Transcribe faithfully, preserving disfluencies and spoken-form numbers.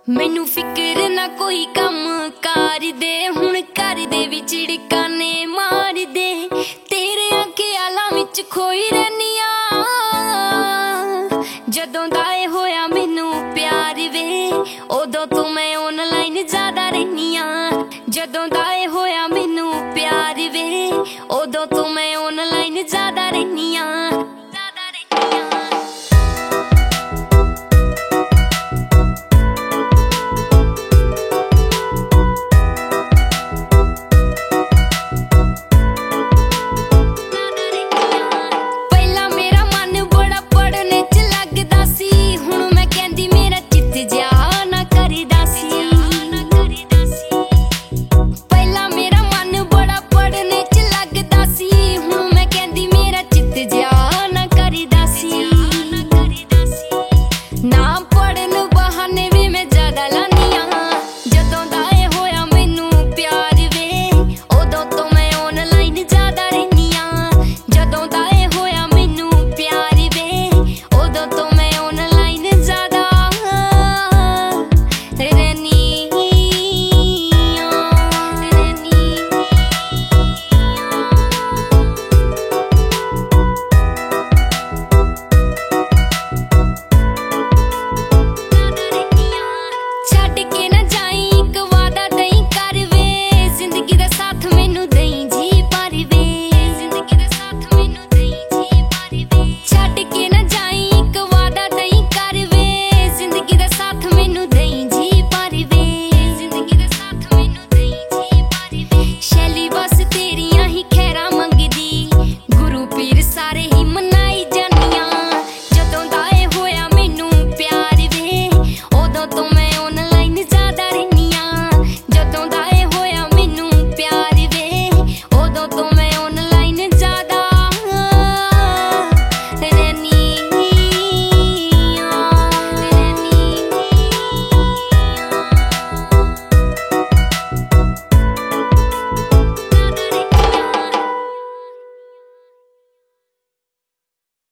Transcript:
ਮੈਨੂੰ ਫਿਕਰ ਨਾ ਕੋਈ ਕੰਮ ਕਾਰ ਦੇ, ਹੁਣ ਘਰ ਦੇ ਵਿੱਚ ਝਿੜਕਾਨੇ ਮਾਰਦੇ, ਤੇਰੇ ਖਿਆਲਾਂ ਵਿੱਚ ਖੋਈ ਰਹਿਨੀ ਆ। ਜਦੋਂ ਦਾ ਏ ਹੋਇਆ ਮੈਨੂੰ ਪਿਆਰ ਵੇ, ਉਦੋਂ ਤੋਂ ਮੈਂ ਆਨਲਾਈਨ ਜ਼ਿਆਦਾ ਰਹਿਨੀ ਆ। ਜਦੋਂ ਦਾ ਏ ਹੋਇਆ ਮੈਨੂੰ ਪਿਆਰ ਵੇ, ਉਦੋਂ ਤੋਂ ਮੈਂ ਆਨਲਾਈਨ ਜ਼ਿਆਦਾ ਰਹਿਨੀ ਆ।